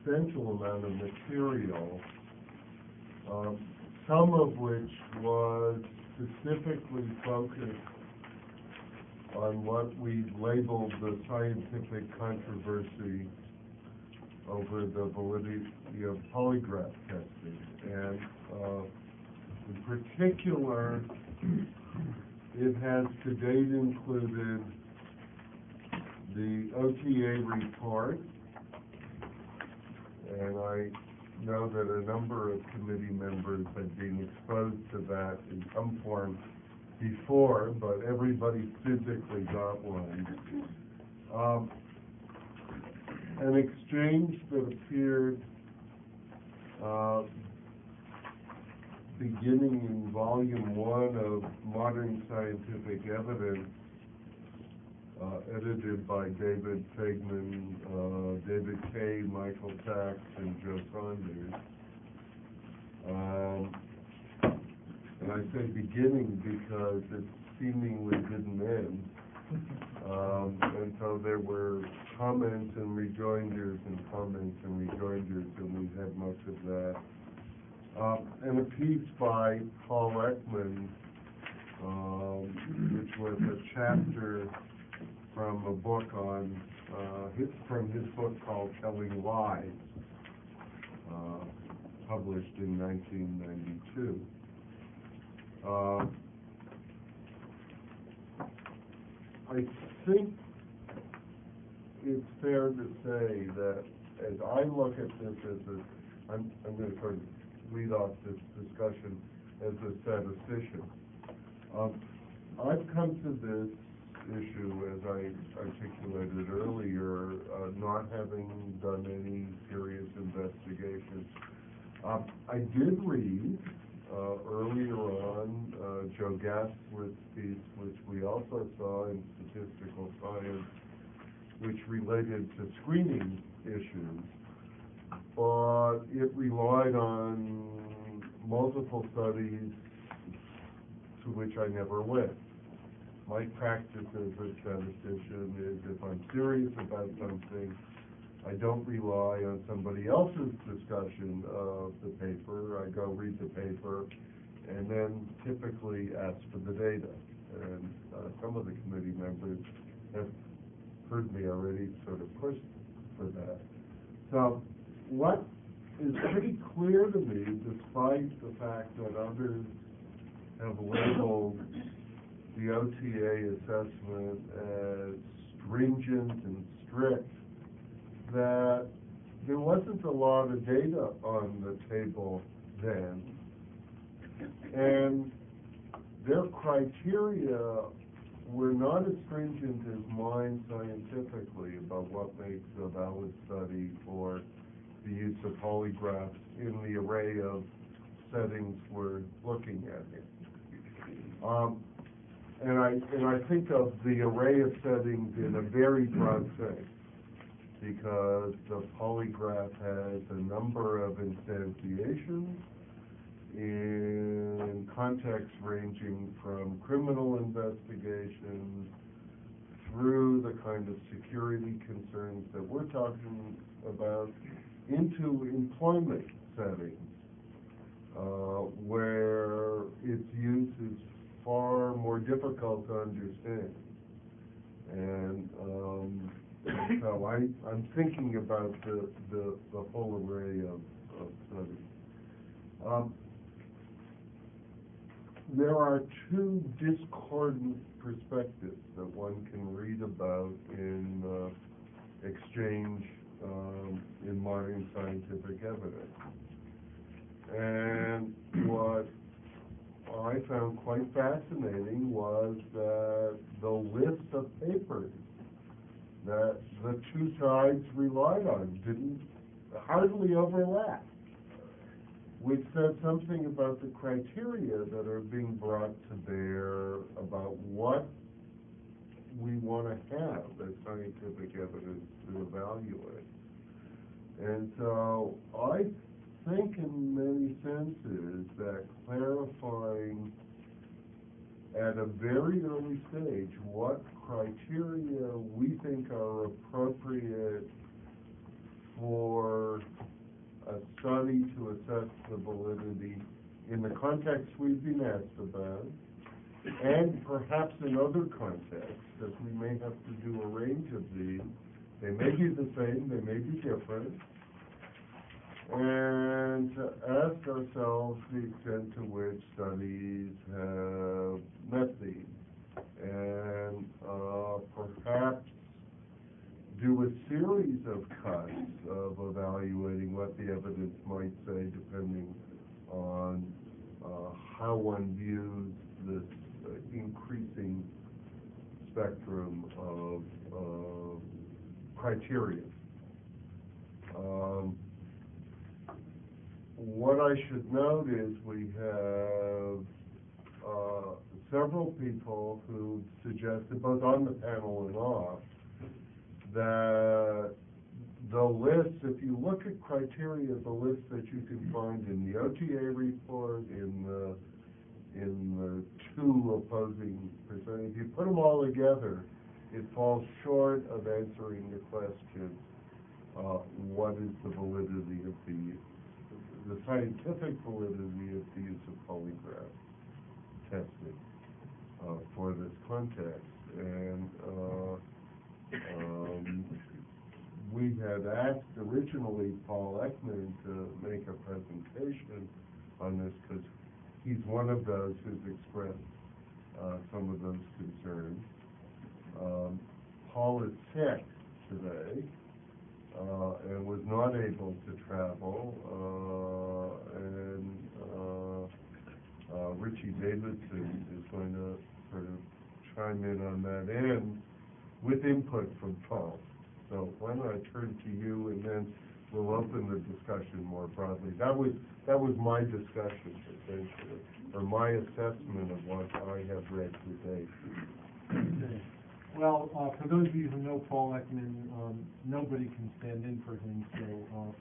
substantial amount of material, some of which was specifically focused on what we labeled the scientific controversy over the validity of polygraph testing. And in particular, it has to date included the OTA report, and I know that a number of committee members had been exposed to that in some form before, but everybody physically got one. An exchange that appeared beginning in volume 1 of Modern Scientific Evidence, edited by David Fagman, David Kay, Michael Sachs, and Joe Saunders. And I say beginning because it seemingly didn't end. And so there were comments and rejoinders and comments and rejoinders, and we had much of that. And a piece by Paul Ekman, which was a chapter from a book on from his book called Telling Lies, published in 1992. I think it's fair to say that as I look at this as I'm going to sort of lead off this discussion as a statistician. I've come to this issue, as I articulated earlier, not having done any serious investigation. I did read earlier on Joe Gasworth's piece, which we also saw in Statistical Science, which related to screening issues, but it relied on multiple studies to which I never went. My practice as a statistician is if I'm serious about something, I don't rely on somebody else's discussion of the paper. I go read the paper and then typically ask for the data. And some of the committee members have heard me already sort of push for that. So what is pretty clear to me, despite the fact that others have labeled the OTA assessment as stringent and strict, that there wasn't a lot of data on the table then, and their criteria were not as stringent as mine scientifically about what makes a valid study for the use of polygraphs in the array of settings we're looking at here. And I think of the array of settings in a very broad sense, because the polygraph has a number of instantiations in contexts ranging from criminal investigations through the kind of security concerns that we're talking about into employment settings, where its use is far more difficult to understand. And so I'm thinking about the whole array of studies. There are two discordant perspectives that one can read about in exchange in modern scientific evidence. And what I found quite fascinating was that the list of papers that the two sides relied on didn't hardly overlap, which said something about the criteria that are being brought to bear about what we want to have as scientific evidence to evaluate. And so I think in many senses that clarifying at a very early stage what criteria we think are appropriate for a study to assess the validity in the context we've been asked about, and perhaps in other contexts, because we may have to do a range of these. They may be the same, they may be different, and to ask ourselves the extent to which studies have met these, and perhaps do a series of cuts of evaluating what the evidence might say, depending on how one views this increasing spectrum of criteria. What I should note is we have several people who suggested, both on the panel and off, that the list, if you look at criteria, the list that you can find in the OTA report, in the two opposing percentages, if you put them all together, it falls short of answering the question, what is the validity of the scientific validity of the use of polygraph testing for this context. And we had asked originally Paul Ekman to make a presentation on this because he's one of those who's expressed some of those concerns. Paul is sick today and was not able to travel, and Richie Davidson is going to sort of chime in on that end with input from Paul. So why don't I turn to you, and then we'll open the discussion more broadly. That was my discussion, essentially, or my assessment of what I have read to date. Okay. Well, for those of you who know Paul Ekman, nobody can stand in for him. So,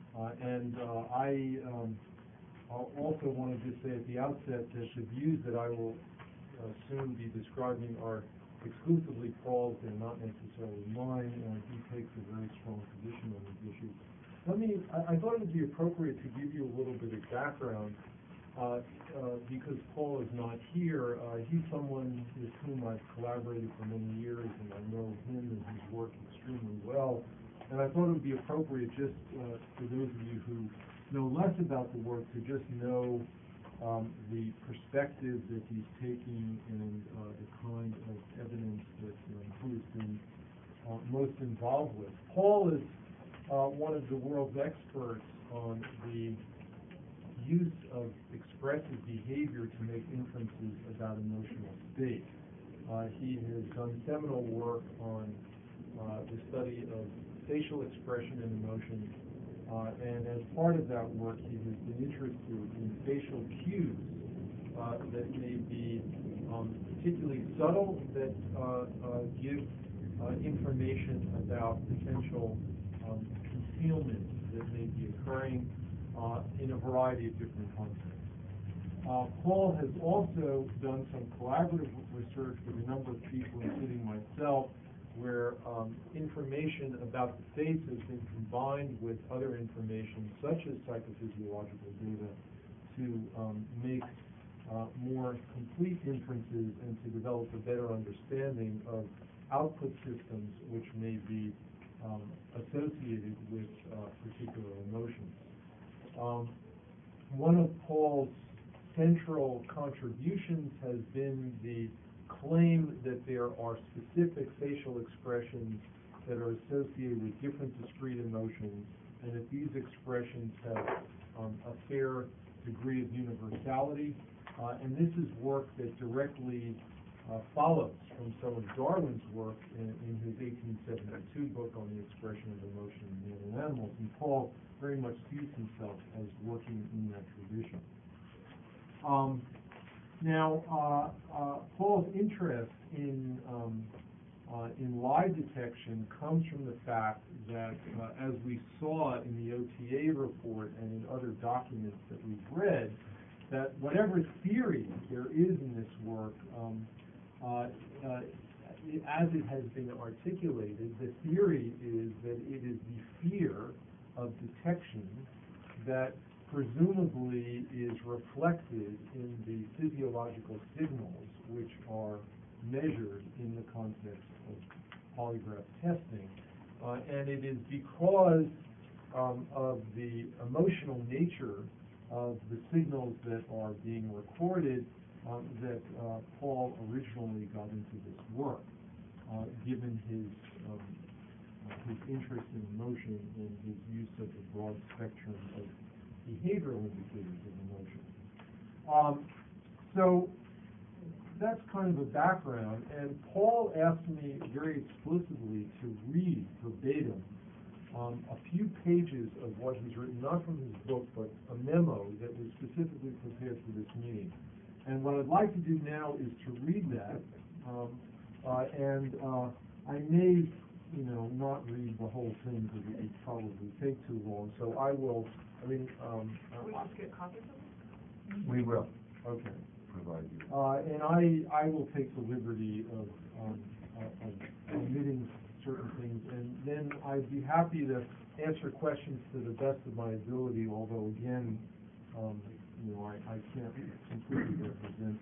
I also want to just say at the outset that the views that I will soon be describing are exclusively Paul's and not necessarily mine. He takes a very strong position on these issues. I thought it would be appropriate to give you a little bit of background because Paul is not here. He's someone with whom I've collaborated for many years, and I know him and his work extremely well. And I thought it would be appropriate just for those of you who know less about the work to just know the perspective that he's taking and the kind of evidence that he has been most involved with. Paul is one of the world's experts on the use of expressive behavior to make inferences about emotional state. He has done seminal work on the study of facial expression and emotion. And as part of that work, he has been interested in facial cues that may be particularly subtle, that give information about potential concealment that may be occurring in a variety of different contexts. Paul has also done some collaborative research with a number of people, including myself, where information about the face has been combined with other information, such as psychophysiological data, to make more complete inferences and to develop a better understanding of output systems which may be associated with particular emotions. One of Paul's central contributions has been the claim that there are specific facial expressions that are associated with different discrete emotions, and that these expressions have a fair degree of universality. And this is work that directly follows from some of Darwin's work in his 1872 book on the expression of emotion in man and animals. And Paul very much sees himself as working in that tradition. Now, Paul's interest in lie detection comes from the fact that, as we saw in the OTA report and in other documents that we've read, that whatever theory there is in this work, as it has been articulated, the theory is that it is the fear of detection that presumably is reflected in the physiological signals which are measured in the context of polygraph testing. And it is because of the emotional nature of the signals that are being recorded that Paul originally got into this work, given his interest in emotion and his use of a broad spectrum of behavioral indicators of emotion. So that's kind of a background, and Paul asked me very explicitly to read verbatim a few pages of what he's written, not from his book, but a memo that was specifically prepared for this meeting. And what I'd like to do now is to read that, and I may, not read the whole thing because it would probably take too long. So I will. I mean, we just get copies of it? We will okay. provide you. And I will take the liberty of omitting certain things, and then I'd be happy to answer questions to the best of my ability. Although again, I can't completely represent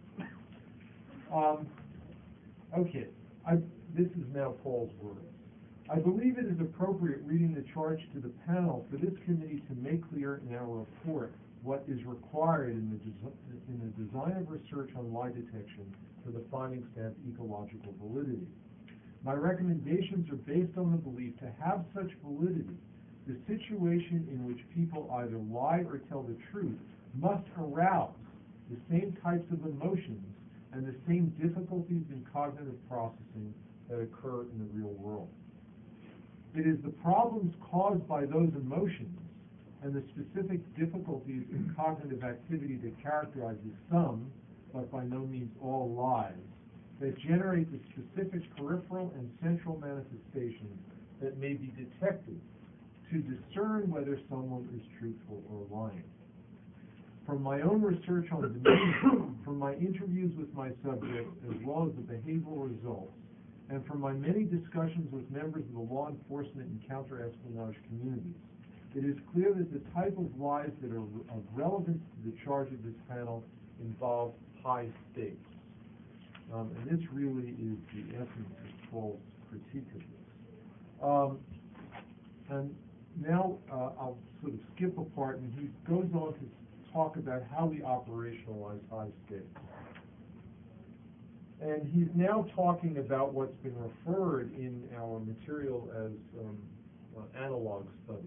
them. Okay, this is now Paul's words. I believe it is appropriate reading the charge to the panel for this committee to make clear in our report what is required in the design of research on lie detection for the findings to have ecological validity. My recommendations are based on the belief to have such validity, the situation in which people either lie or tell the truth must arouse the same types of emotions and the same difficulties in cognitive processing that occur in the real world. It is the problems caused by those emotions and the specific difficulties in cognitive activity that characterizes some, but by no means all, lies that generate the specific peripheral and central manifestations that may be detected to discern whether someone is truthful or lying. From my own research on demeanor, from my interviews with my subjects, as well as the behavioral results, and from my many discussions with members of the law enforcement and counter-espionage communities, it is clear that the type of lies that are of relevance to the charge of this panel involve high stakes. And this really is the essence of Paul's critique of this. And now I'll sort of skip a part, and he goes on to talk about how we operationalize high stakes. And he's now talking about what's been referred in our material as analog studies.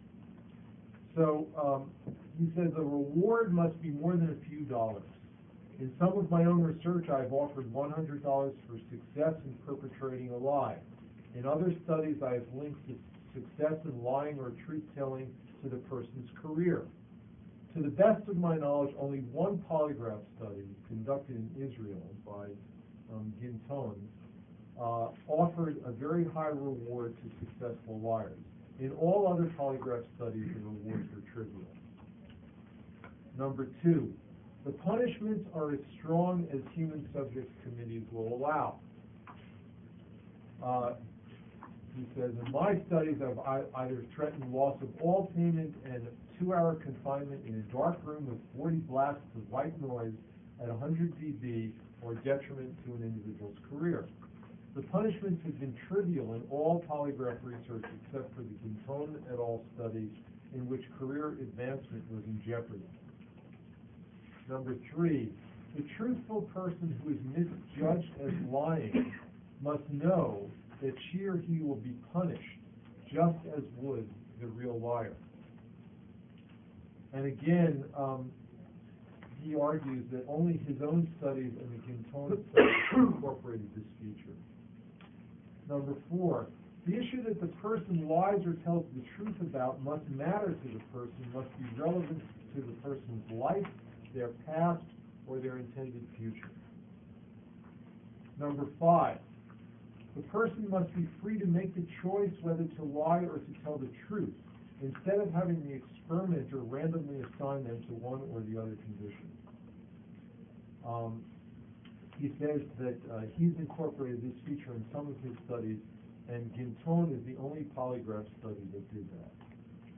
So he says a reward must be more than a few dollars. In some of my own research, I've offered $100 for success in perpetrating a lie. In other studies, I have linked success in lying or truth-telling to the person's career. To the best of my knowledge, only one polygraph study conducted in Israel by Ginton offered a very high reward to successful liars. In all other polygraph studies, the rewards were trivial. Number two, the punishments are as strong as human subjects committees will allow. He says, in my studies, I've either threatened loss of all payment and 2-hour confinement in a dark room with 40 blasts of white noise at 100 dB or detriment to an individual's career. The punishments have been trivial in all polygraph research except for the Ginton et al. Study in which career advancement was in jeopardy. Number three, the truthful person who is misjudged as lying must know that she or he will be punished just as would the real liar. And again, he argues that only his own studies and the Ginton studies incorporated this feature. Number four, the issue that the person lies or tells the truth about must matter to the person, must be relevant to the person's life, their past, or their intended future. Number five, the person must be free to make the choice whether to lie or to tell the truth, instead of having the experimenter randomly assign them to one or the other condition. He says that he's incorporated this feature in some of his studies, and Ginton is the only polygraph study that did that.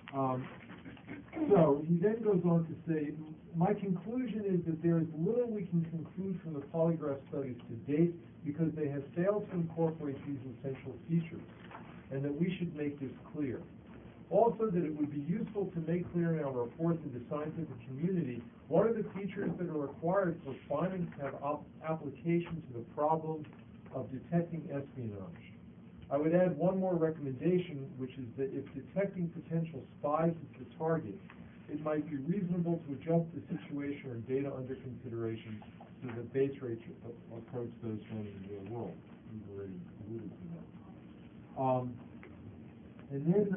So he then goes on to say, my conclusion is that there is little we can conclude from the polygraph studies to date because they have failed to incorporate these essential features, and that we should make this clear. Also, that it would be useful to make clear in our report to the scientific community what are the features that are required for findings to have application to the problem of detecting espionage. I would add one more recommendation, which is that if detecting potential spies is the target, it might be reasonable to adjust the situation or data under consideration so that base rates approach those found in the real world. We've already alluded to that. And then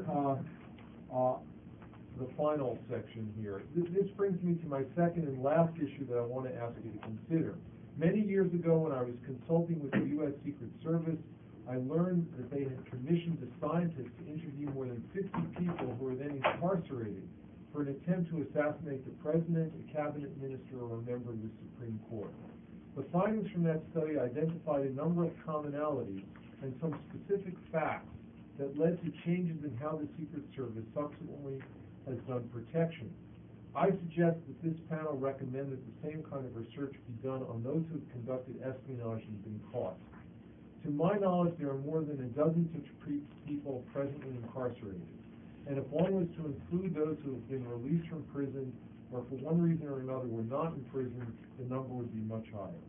the final section here. This brings me to my second and last issue that I want to ask you to consider. Many years ago, when I was consulting with the U.S. Secret Service, I learned that they had commissioned a scientist to interview more than 50 people who were then incarcerated for an attempt to assassinate the president, a cabinet minister, or a member of the Supreme Court. The findings from that study identified a number of commonalities and some specific facts that led to changes in how the Secret Service subsequently has done protection. I suggest that this panel recommend that the same kind of research be done on those who have conducted espionage and been caught. To my knowledge, there are more than a dozen such people presently incarcerated. And if one was to include those who have been released from prison, or for one reason or another were not in prison, the number would be much higher.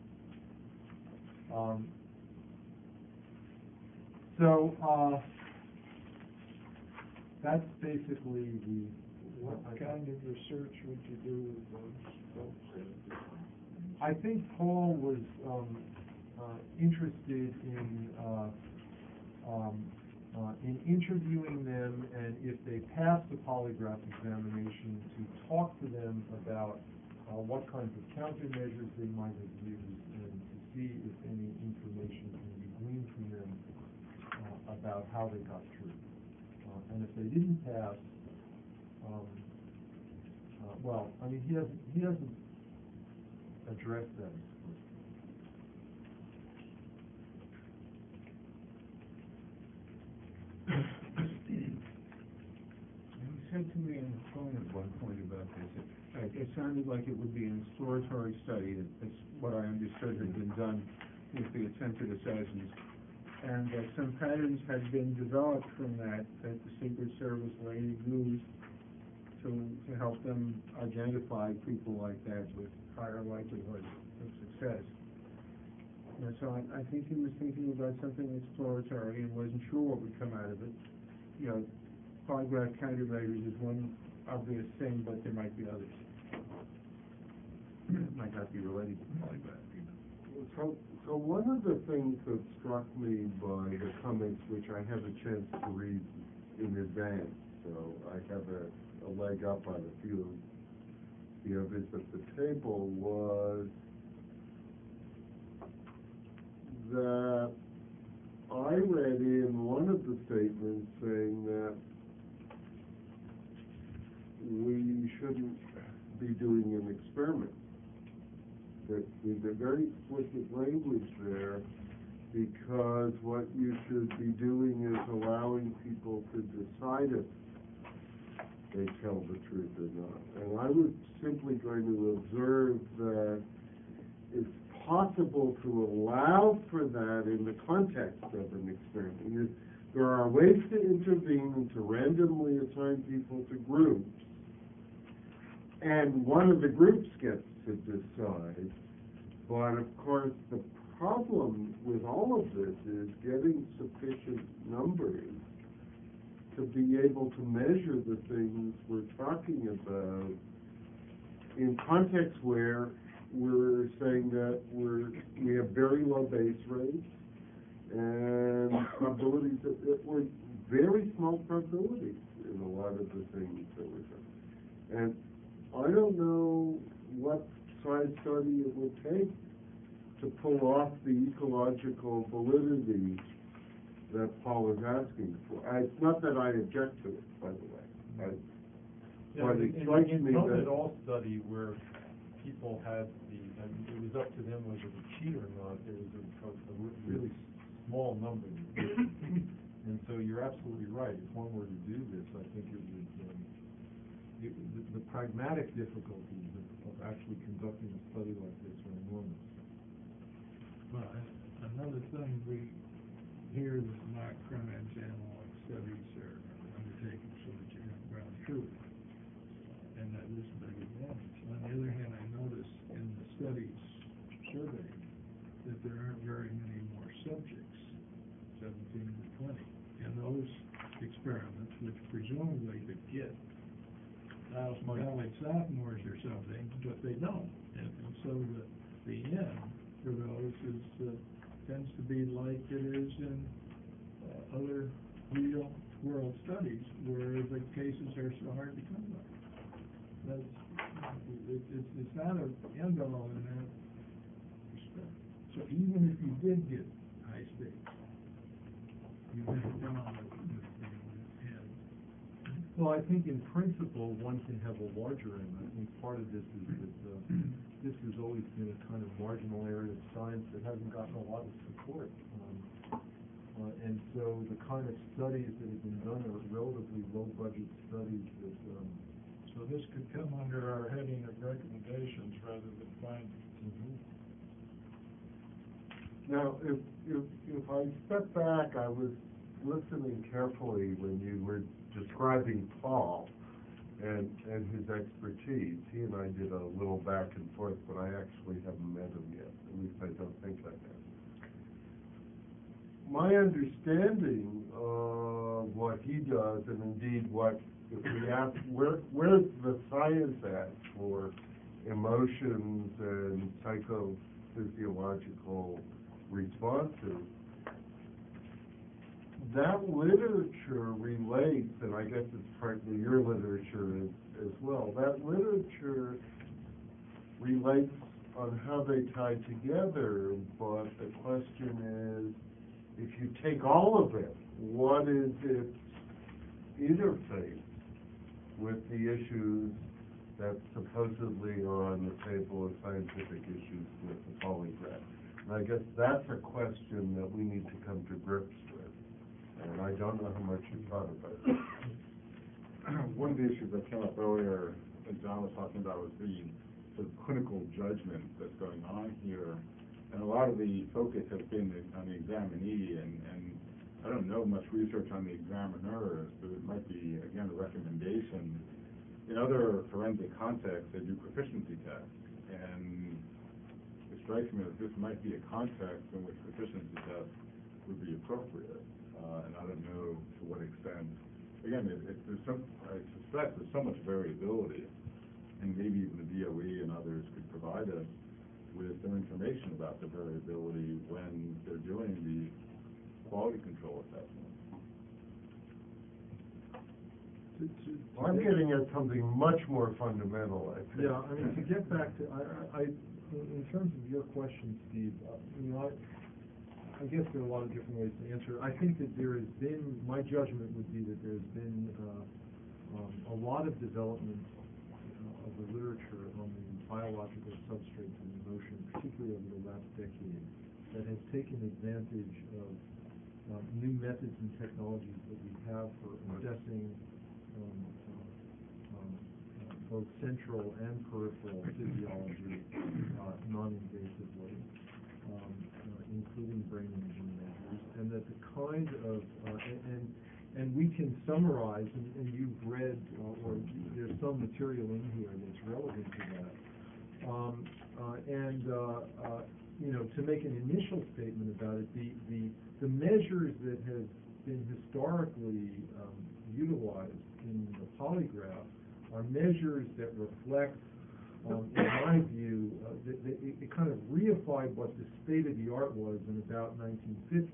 That's basically the... What kind of research would you do with those folks? I think Paul was interested in interviewing them, and if they passed the polygraph examination, to talk to them about what kinds of countermeasures they might have used, and to see if any information can be gleaned from them about how they got through. And if they didn't pass, well, I mean, he doesn't address that. You said to me on the phone at one point about this, it sounded like it would be an exploratory study. That's what I understood had been done with the attempted assassins. And that some patterns had been developed from that the Secret Service later used to help them identify people like that with higher likelihood of success. And so I think he was thinking about something exploratory and wasn't sure what would come out of it. You know, polygraph countermeasures is one obvious thing, but there might be others. It might not be related to polygraph even. So one of the things that struck me by the comments, which I had a chance to read in advance, so I have a leg up on a few of the others at the table, was that I read in one of the statements saying that we shouldn't be doing an experiment. That there's a very explicit language there, because what you should be doing is allowing people to decide if they tell the truth or not. And I was simply going to observe that it's possible to allow for that in the context of an experiment. There are ways to intervene and to randomly assign people to groups, and one of the groups gets to decide. But of course, the problem with all of this is getting sufficient numbers to be able to measure the things we're talking about in contexts where we're saying that we have very low base rates and probabilities that were very small probabilities in a lot of the things that we're doing. And I don't know what size study it would take to pull off the ecological validity that Paul is asking for. It's not that I object to it, by the way. But it strikes me that... In all study where people had it was up to them whether to cheat or not, there was a really small number. And so you're absolutely right, if one were to do this, I think it would, the pragmatic difficulties of actually conducting a study like this are enormous. Well, another thing we hear that mock crimes analog studies are undertaken so that you're going to ground truth, and that is a big advantage. On the other hand, I noticed in the studies survey that there aren't very many more subjects, 17 to 20, in those experiments, which presumably could get college sophomores or something, but they don't. And so the end for those is, tends to be like it is in other real world studies where the cases are so hard to come by. It's not an end all in that respect. So even if you did get high stakes, you have a problem with the end. Well, I think in principle, one can have a larger end. I think part of this is that this has always been a kind of marginal area of science that hasn't gotten a lot of support. And so the kind of studies that have been done are relatively low-budget studies that... So this could come under our heading of recommendations rather than findings. Now, if I step back, I was listening carefully when you were describing Paul and his expertise. He and I did a little back and forth, but I actually haven't met him yet. At least I don't think I have. My understanding of what he does, and indeed what, if we ask, where's the science at for emotions and psychophysiological responses, that literature relates, and I guess it's partly your literature as well, that literature relates on how they tie together, but the question is, if you take all of it, what is its interface with the issues that supposedly are on the table as scientific issues with the polygraph? And I guess that's a question that we need to come to grips with, and I don't know how much you thought about it. One of the issues that came up earlier that John was talking about was the sort of clinical judgment that's going on here. And a lot of the focus has been on the examinee, and I don't know much research on the examiners, but it might be, again, a recommendation. In other forensic contexts, they do proficiency tests, and it strikes me that this might be a context in which proficiency tests would be appropriate, and I don't know to what extent. Again, I suspect there's so much variability, and maybe even the DOE and others could provide us with some information about the variability when they're doing these quality control assessments. I'm getting at something much more fundamental, I think. Yeah, I mean, to get back to, in terms of your question, Steve, I guess there are a lot of different ways to answer it. I think that there has been, my judgment would be that there's been a lot of development of the literature on the biological substrates of emotion, particularly over the last decade, that has taken advantage of new methods and technologies that we have for assessing both central and peripheral physiology non-invasively, including brain imaging measures, and that the kind of, and we can summarize, and you've read, or there's some material in here that's relevant to that, to make an initial statement about it, the measures that have been historically utilized in the polygraph are measures that reflect, in my view, it kind of reified what the state of the art was in about 1950.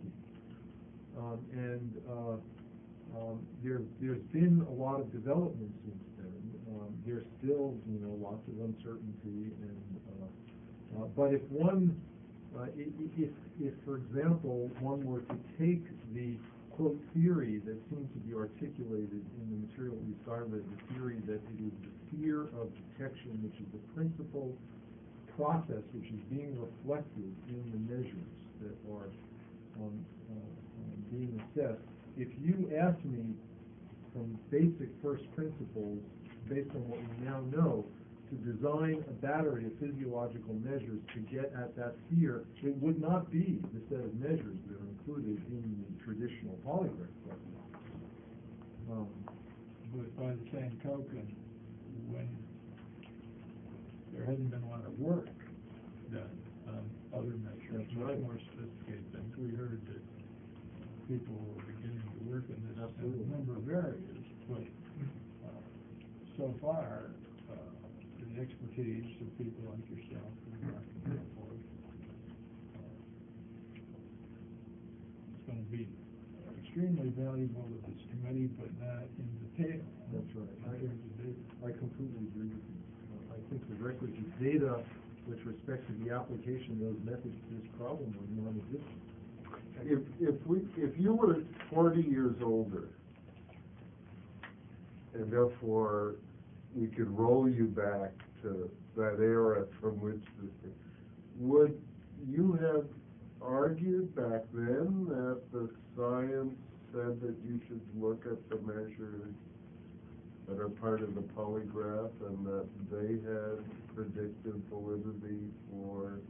There's been a lot of development since then. There's still, lots of uncertainty, and but if one, if for example, one were to take the quote theory that seems to be articulated in the material at least I read, the theory that it is the fear of detection, which is the principal process which is being reflected in the measures that are being assessed if you ask me from basic first principles, based on what we now know, to design a battery of physiological measures to get at that fear, it would not be the set of measures that are included in the traditional polygraph study. But by the same token, when there hasn't been a lot of work done on other measures, That's much right. more sophisticated things, we heard that people were beginning to work in this in Absolutely. a number of areas, but so far, the expertise of people like yourself and Dr. Milford, it's going to be extremely valuable to this committee, but not in detail. That's right. In terms of data. I completely agree with you. I think the requisite data with respect to the application of those methods to this problem are non-existent. If you were 40 years older, and therefore we could roll you back to that era from which this, would you have argued back then that the science said that you should look at the measures that are part of the polygraph and that they had predictive validity for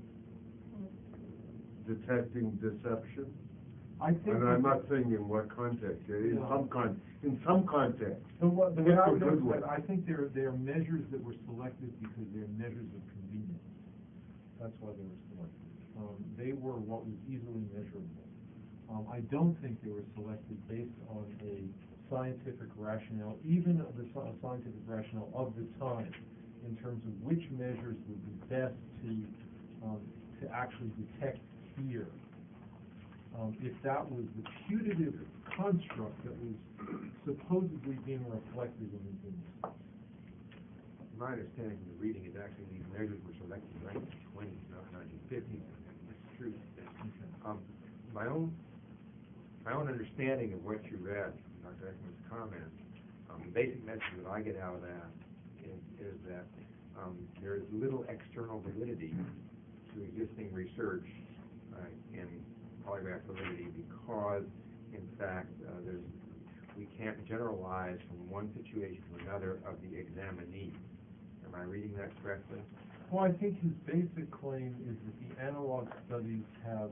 detecting deception? I think. And I'm not saying in what context, in some context. The way I would It's a good answer one. that, I think they're measures that were selected because they're measures of convenience. That's why they were selected. They were what was easily measurable. I don't think they were selected based on a scientific rationale, even of the scientific rationale of the time, in terms of which measures would be best to actually detect fear. If that was the putative construct that was supposedly being reflected in the study. My understanding from the reading is actually these measures were selected in the 1920s, not 1950s. That's true. My own understanding of what you read, Dr. Ekman's comments, the basic message that I get out of that is that there is little external validity to existing research in polygraph validity because, in fact, we can't generalize from one situation to another of the examinee. Am I reading that correctly? Well, I think his basic claim is that the analog studies have,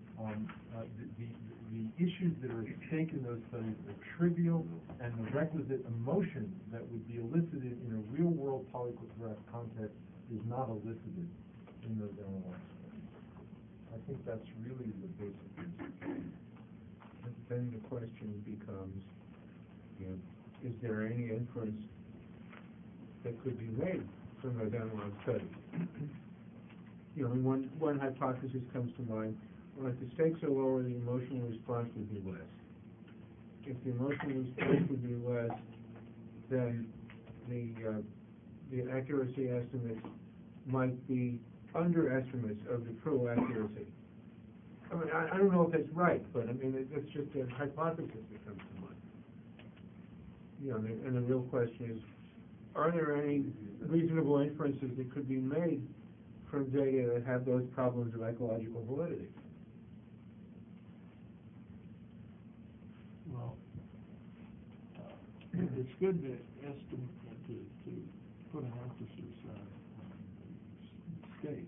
the issues that are at stake in those studies are trivial, and the requisite emotion that would be elicited in a real-world polygraph context is not elicited in those analog studies. I think that's really the basic reason. Then the question becomes, is there any inference that could be made from those analog studies? One hypothesis comes to mind. Well, if the stakes are lower, the emotional response would be less. If the emotional response would be less, then the accuracy estimates might be underestimates of the true accuracy. I mean, I don't know if that's right, but I mean, it's just a hypothesis that comes to mind. And the real question is, are there any reasonable inferences that could be made from data that have those problems of ecological validity? Well, it's good to estimate, to put an emphasis on stakes.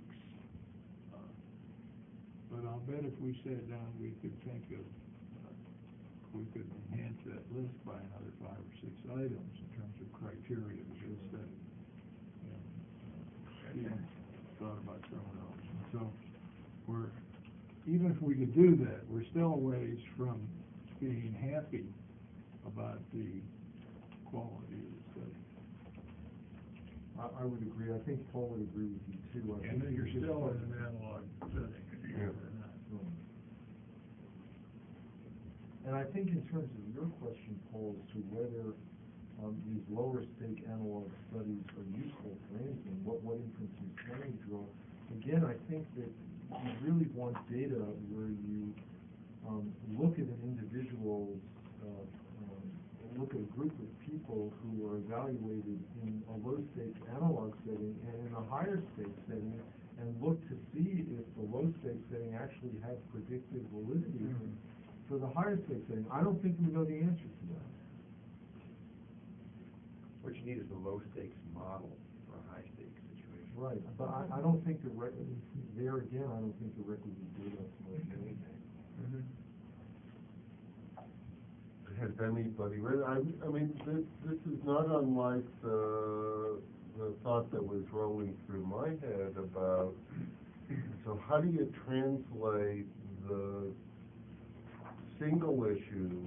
But I'll bet if we sat down, we could think of, we could enhance that list by another 5 or 6 items in terms of criteria to be studied. And Steve thought about some of those. And so even if we could do that, we're still a ways from being happy about the quality of the study. I would agree. I think Paul would agree with you too. I And think you're it's still just- in an analog setting. Yeah. And I think in terms of your question, Paul, as to whether these lower stake analog studies are useful for anything, what inferences can we draw? Again, I think that you really want data where you look at an individual's, look at a group of people who are evaluated in a low stake analog setting and in a higher stake setting, and look to see if the low stake setting actually has predictive validity. for the higher stakes setting, I don't think we know the answer to that. What you need is a low-stakes model for a high-stakes situation. Right, but I don't think the there again, I don't think the requisite data is much anything. Has anybody read, I mean, this is not unlike the thought that was rolling through my head about, so how do you translate the single issue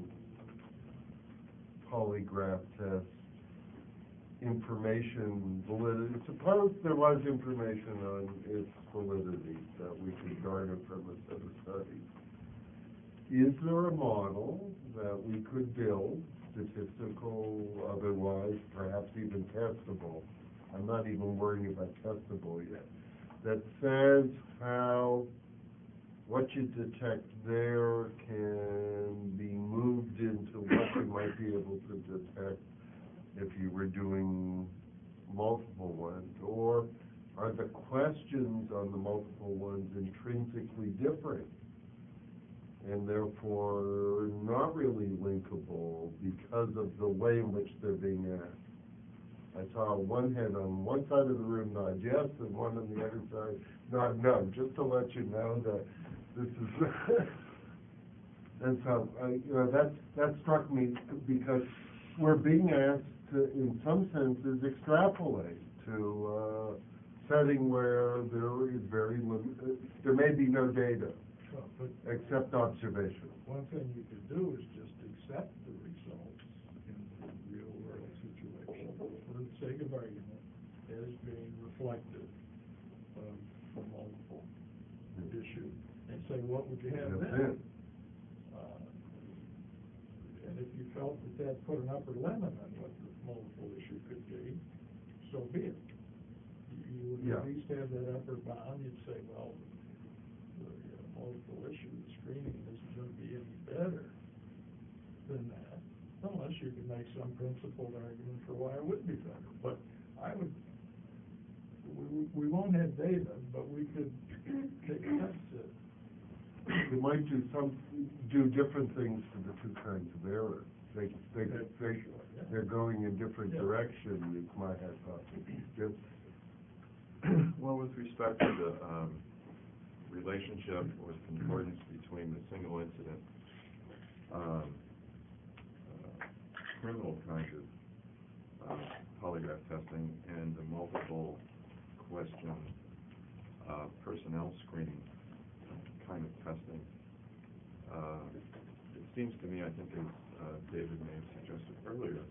polygraph test information validity? Suppose there was information on its validity that we could garner from a set of studies. Is there a model that we could build, statistical, otherwise, perhaps even testable? I'm not even worrying about testable yet. That says how what you detect there can be moved into what you might be able to detect if you were doing multiple ones, or are the questions on the multiple ones intrinsically different and therefore not really linkable because of the way in which they're being asked? I saw one head on one side of the room nod yes and one on the other side nod no, just to let you know that this is and so that struck me because we're being asked to, in some senses, extrapolate to a setting where there is there may be no data But except observation. one thing you could do is just accept the results in the real world situation, for the sake of argument, as being reflective of the multiple issue, and say, what would you have That's then? it. And if you felt that put an upper limit on what the multiple issue could be, so be it. You would Yeah. at least have that upper bound. You'd say, well, the multiple issue screening isn't going to be any better than that, unless you can make some principled argument for why it would be better. But we won't have data, but we could take steps to. We might do different things to the two kinds of errors. They're going in different directions, is my hypothesis. Just Well, with respect to the relationship or concordance between the single incident criminal kind of polygraph testing and the multiple question personnel screening kind of testing, it seems to me, I think as David may have suggested earlier,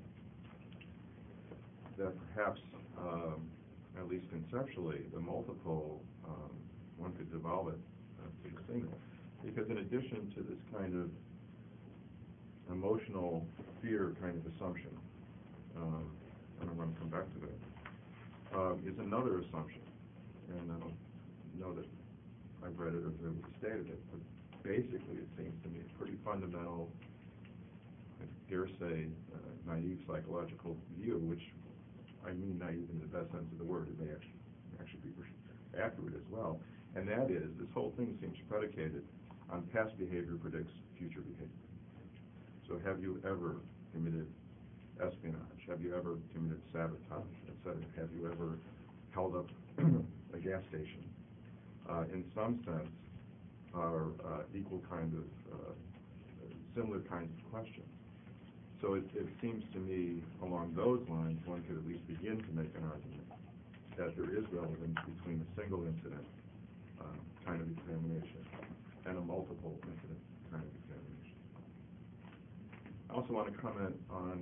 that perhaps, at least conceptually, the multiple, one could devolve it to the single. Because in addition to this kind of emotional fear kind of assumption, and I'm going to come back to that, is another assumption. And I don't know that I've read it or that it stated it, but basically it seems to me a pretty fundamental, I dare say, naive psychological view, which I mean naive in the best sense of the word. It may actually be accurate as well. And that is, this whole thing seems predicated on past behavior predicts future behavior. So have you ever committed espionage? Have you ever committed sabotage, etc.? Have you ever held up a gas station? In some sense, are equal kind of, similar kinds of questions. So it seems to me, along those lines, one could at least begin to make an argument that there is relevance between a single incident kind of examination and a multiple incident kind of examination. I also want to comment on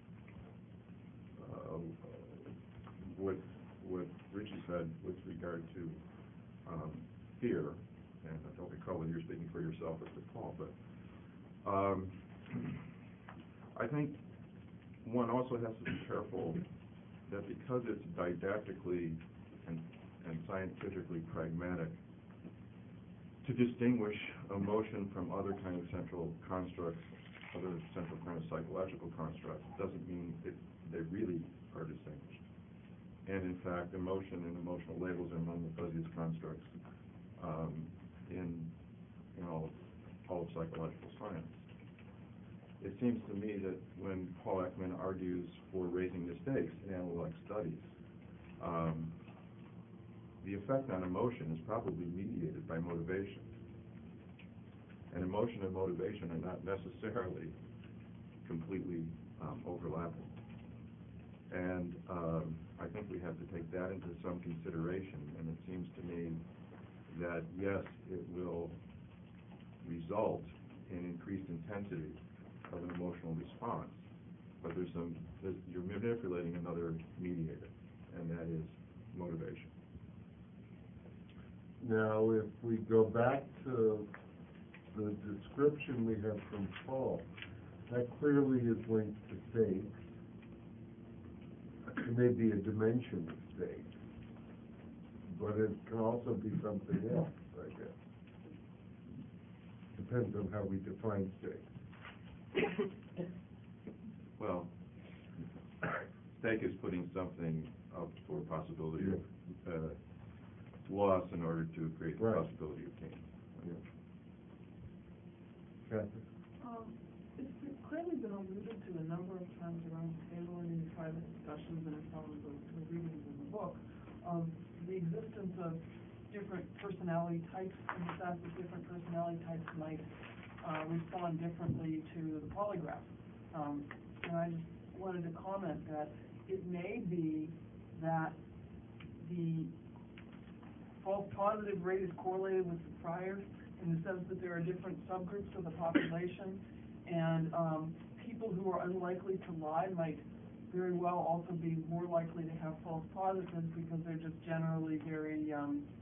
what Richie said with regard to fear, and I don't recall whether you're speaking for yourself or for Paul, but I think one also has to be careful that because it's didactically and scientifically pragmatic, to distinguish emotion from other kind of central constructs, other central kind of psychological constructs, doesn't mean they really are distinguished. And in fact, emotion and emotional labels are among the fuzziest constructs in all all of psychological science. It seems to me that when Paul Ekman argues for raising the stakes in analytic studies, the effect on emotion is probably mediated by motivation. And emotion and motivation are not necessarily completely overlapping. And I think we have to take that into some consideration, and it seems to me that, yes, it will result in increased intensity of an emotional response, but you're manipulating another mediator, and that is motivation. Now, if we go back to the description we have from Paul, that clearly is linked to stakes. It may be a dimension of stakes, but it can also be something else, I guess. Depends on how we define stakes. Well, stake is putting something up for a possibility of loss in order to create the possibility of gain. Kathy? It's clearly been alluded to a number of times around the table and in private discussions and in some of the readings in the book of the existence of different personality types, and the fact that different personality types might respond differently to the polygraph. And I just wanted to comment that it may be that the false positive rate is correlated with the prior, in the sense that there are different subgroups of the population, and people who are unlikely to lie might very well also be more likely to have false positives because they're just generally very,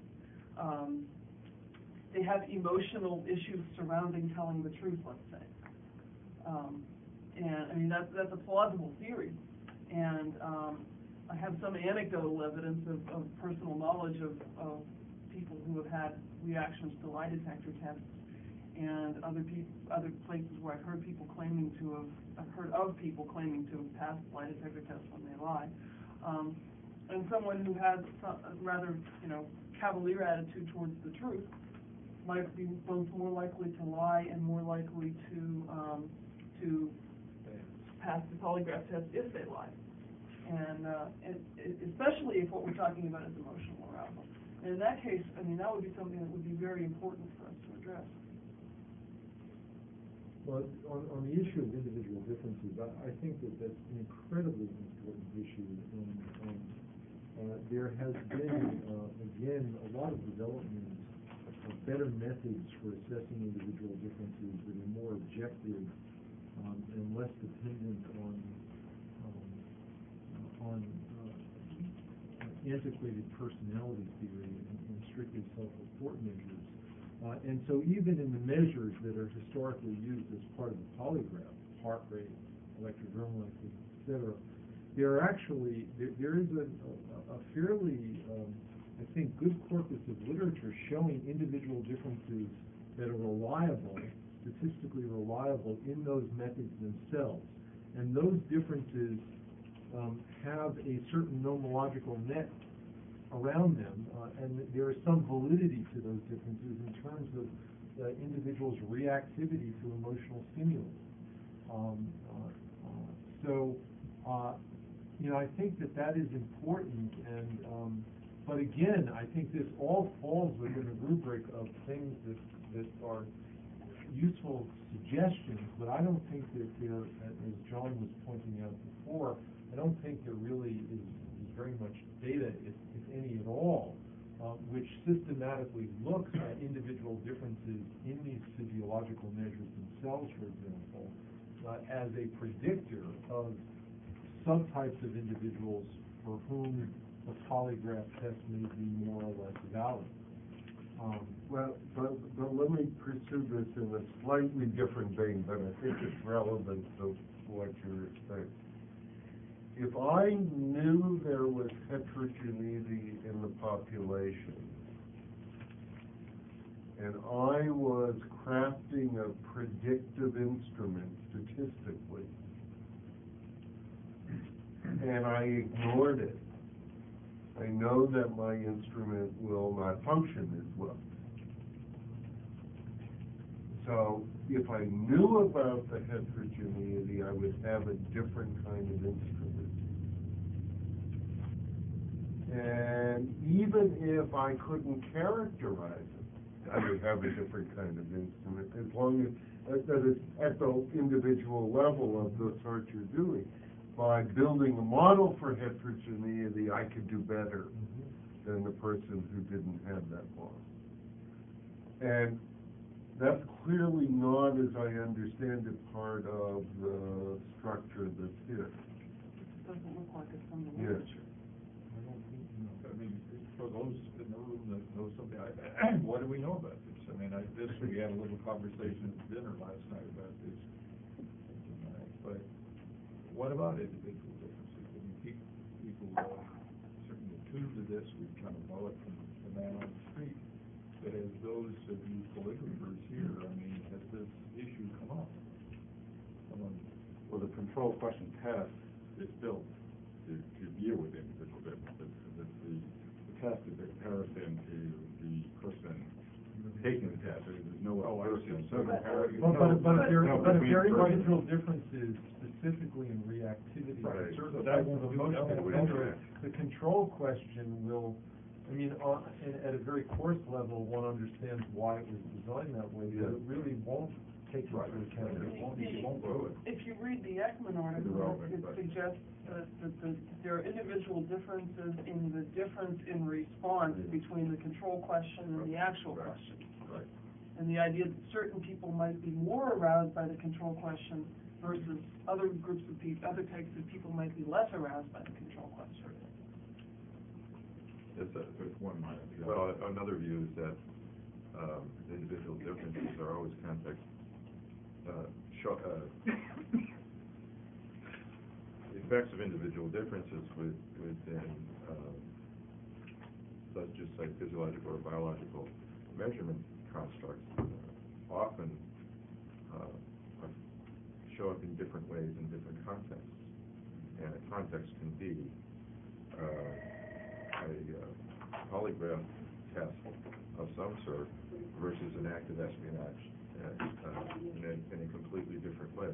they have emotional issues surrounding telling the truth, let's say. And I mean, that's a plausible theory. And I have some anecdotal evidence of personal knowledge of people who have had reactions to lie detector tests, and other places where I've heard people claiming to have passed lie detector tests when they lie. And someone who has a rather, cavalier attitude towards the truth might be both more likely to lie and more likely to pass the polygraph test if they lie. And especially if what we're talking about is emotional arousal. And in that case, I mean, that would be something that would be very important for us to address. Well, on the issue of individual differences, I think that that's an incredibly important issue. And there has been, again, a lot of development of better methods for assessing individual differences that are more objective and less dependent on antiquated personality theory and strictly self-report measures. And so even in the measures that are historically used as part of the polygraph, heart rate, electrodromal activity, etc., there is a fairly, I think, good corpus of literature showing individual differences that are reliable, statistically reliable in those methods themselves. And those differences have a certain nomological net around them, and there is some validity to those differences in terms of the individual's reactivity to emotional stimulus. I think that is important, and but again, I think this all falls within the rubric of things that are useful suggestions, but I don't think that there, as John was pointing out before, I don't think there really is very much data, if any at all, which systematically looks at individual differences in these physiological measures themselves, for example, as a predictor of subtypes of individuals for whom a polygraph test may be more or less valid. But let me pursue this in a slightly different vein, but I think it's relevant to what you're saying. If I knew there was heterogeneity in the population, and I was crafting a predictive instrument statistically, and I ignored it, I know that my instrument will not function as well. So if I knew about the heterogeneity, I would have a different kind of instrument. And even if I couldn't characterize it, I would have a different kind of instrument, as long as, that is, at the individual level of the sort you're doing. By building a model for heterogeneity, I could do better than the person who didn't have that model. And that's clearly not, as I understand it, part of the structure that's here. It doesn't look like it's from the Yes. literature. I mean, for those in the room that know something, what do we know about this? I mean, we had a little conversation at dinner last night about this. But what about individual differences? I mean, people certainly attuned to this. We kind of know it from the man on the street. But as those of you calligraphers here, I mean, has this issue come up? Well, the control question test is built to deal with individual differences. The test is a comparison to the person taking the test. There's no person. So But comparison. if there are Right. individual differences specifically in reactivity, Right. certainly That that will will emotional do with center. it. The control question will, I mean, at a very coarse level, one understands why it was designed that way, but it really won't take into account. It won't do it. If you read the Ekman article, Irrelevant, it but- suggests that there are individual differences in the difference in response between the control question and the actual Right. question. Right. And the idea that certain people might be more aroused by the control question versus other groups of people, other types of people might be less aroused by the control question. There's one minus the Well, other. another view is that individual differences are always context, the effects of individual differences within, let's just say, physiological or biological measurement constructs often show up in different ways in different contexts. And a context can be a polygraph test of some sort versus an act of espionage in a completely different way.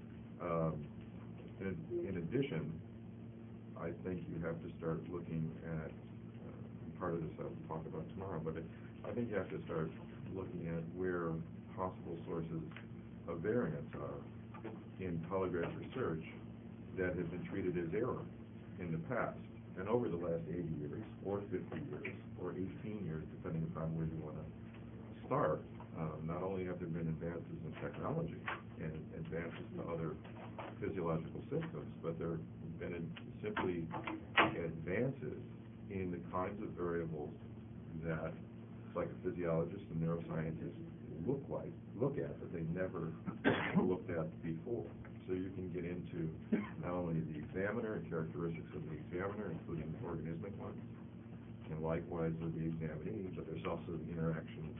In addition, I think you have to start looking at, part of this I'll talk about tomorrow, but I think you have to start looking at where possible sources of variance are in polygraph research that have been treated as error in the past. And over the last 80 years, or 50 years, or 18 years, depending upon where you want to start, not only have there been advances in technology and advances to other physiological systems, but there have been simply advances in the kinds of variables that psychophysiologists and neuroscientists look at that they never looked at before. So you can get into not only the examiner and characteristics of the examiner, including organismic ones, and likewise with the examinee, but there's also the interaction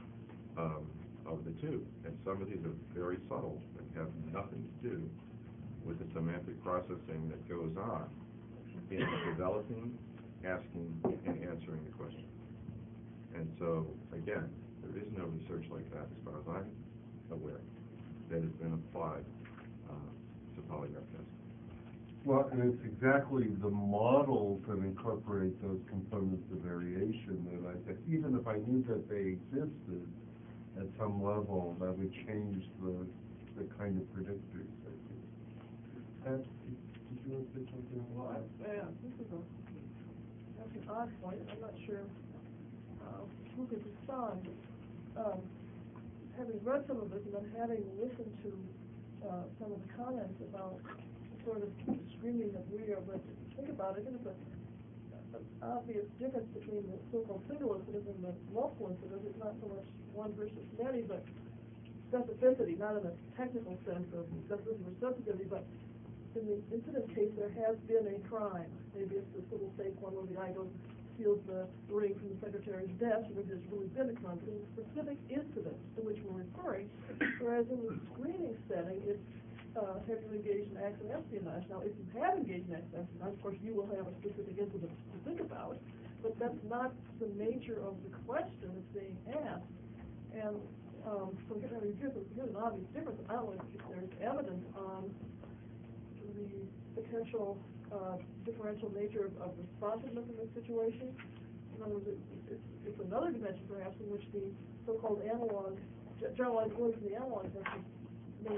of the two. And some of these are very subtle and have nothing to do with the semantic processing that goes on in developing, asking, and answering the question. And so, again, there is no research like that, as far as I'm aware, that has been applied to polygraph testing. Well, and it's exactly the models that incorporate those components of variation that I think, even if I knew that they existed at some level, that would change the kind of predictors I think. And, did you want to say something? Well, this is that's an odd point. I'm not sure who could respond. Having read some of it and then having listened to some of the comments about sort of screaming that we are, but think about it, there's an obvious difference between the so-called single incident and the multiple incident. It's not so much one versus many, but specificity, not in a technical sense of specificity or sensitivity, but in the incident case, there has been a crime. Maybe it's the civil safe one where the guy goes steals the ring from the secretary's desk, where there's really been a crime. But in the specific incident to which we're referring, whereas in the screening setting, it's have you engaged in acts of espionage. Now, if you have engaged in acts of espionage, of course, you will have a specific incident to think about, but that's not the nature of the question that's being asked. And So here's an obvious difference. I don't know if there's evidence on the potential differential nature of responsiveness in this situation. In other words, it's another dimension perhaps in which the so-called analog, generalized beliefs in the analog testing may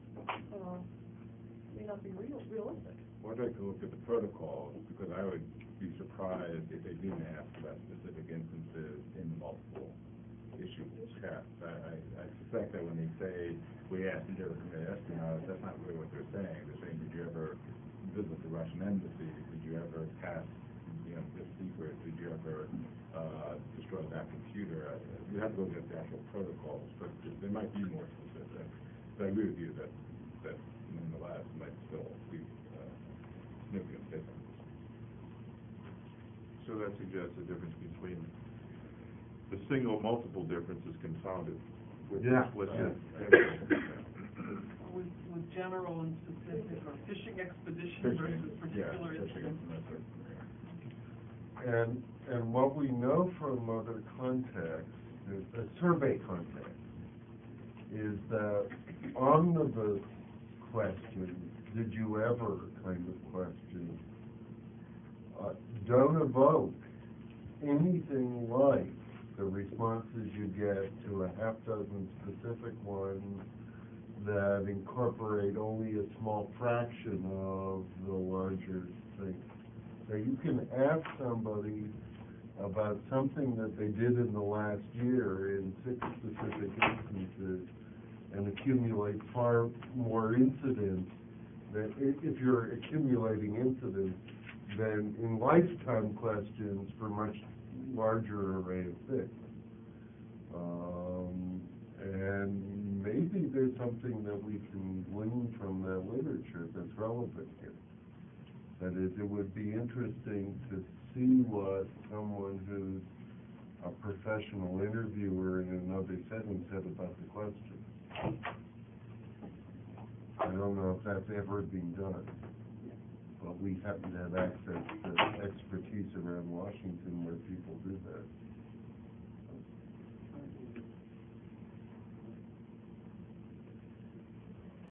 not be realistic. Well, I'd like to look at the protocols, because I would be surprised if they didn't ask about specific instances in the multiple issue tests. I suspect that when they say, we asked the espionage, that's not really what they're saying. They're saying, did you ever visit the Russian embassy? Did you ever pass, this secret? Did you ever destroy that computer? You have to look at the actual protocols, but they might be more specific. But I agree with you that in the labs might still be significant differences. So that suggests a difference between the single multiple differences confounded with Yeah. explicit. With general and specific, or fishing expedition versus particular incident. And what we know from other contexts, a survey context, is that omnibus questions, did you ever kind of questions, don't evoke anything like the responses you get to a half dozen specific ones that incorporate only a small fraction of the larger thing. So you can ask somebody about something that they did in the last year in 6 specific instances and accumulate far more incidents than if you're accumulating incidents than in lifetime questions for much larger array of things. And maybe there's something that we can glean from that literature that's relevant here. That is, it would be interesting to see what someone who's a professional interviewer in another setting said about the question. I don't know if that's ever been done, but we happen to have access to expertise around Washington where people do that.